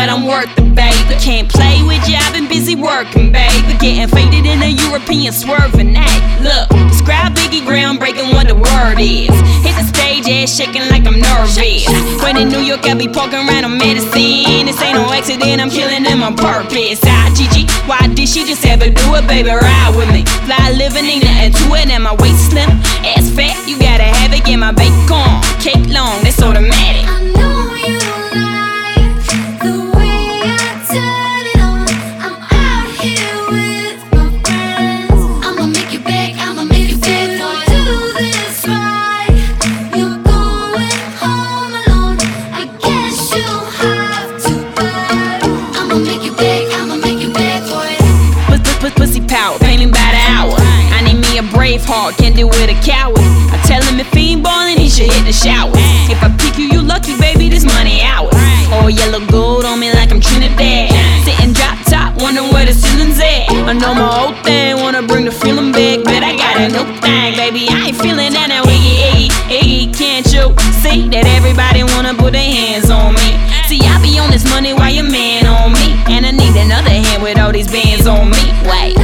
but I'm worth it, baby. Can't play with you, I've been busy working, baby. Getting faded in a European swerving. Hey, look, describe Biggie groundbreaking what the word is. Hit the stage, ass shaking like I'm nervous. When in New York, I be poking around on medicine. This ain't no accident, I'm killing them on purpose. Gigi, why did she just ever do it, baby? Ride with me. Fly living, ain't nothing to it, and my waist slim. Ass fat, you gotta have it, get my bacon. Cake long, that's automatic. I know you like the way I turn it on. I'm out here with my friends. I'ma make you beg, I'ma make you beg. If I do this right, you're going home alone. I guess you'll have to pay. I'ma make you beg, I'ma make you beg for it. Pussy power, painting by the hour. I need me a brave heart, can't deal with a coward. I tell him if he ain't ballin', he should hit the shower. If I pick you, you lucky, baby, this money ours. All yellow gold on me like I'm Trinidad. Sitting drop top, wondering where the ceiling's at. I know my old thing, wanna bring the feeling back, but I got a new thing, baby. I ain't feeling that now, Iggy, can't you see that everybody wanna put their hands on me? See, I be on this money while your man on me, and I need another hand with all these bands on me. Wait.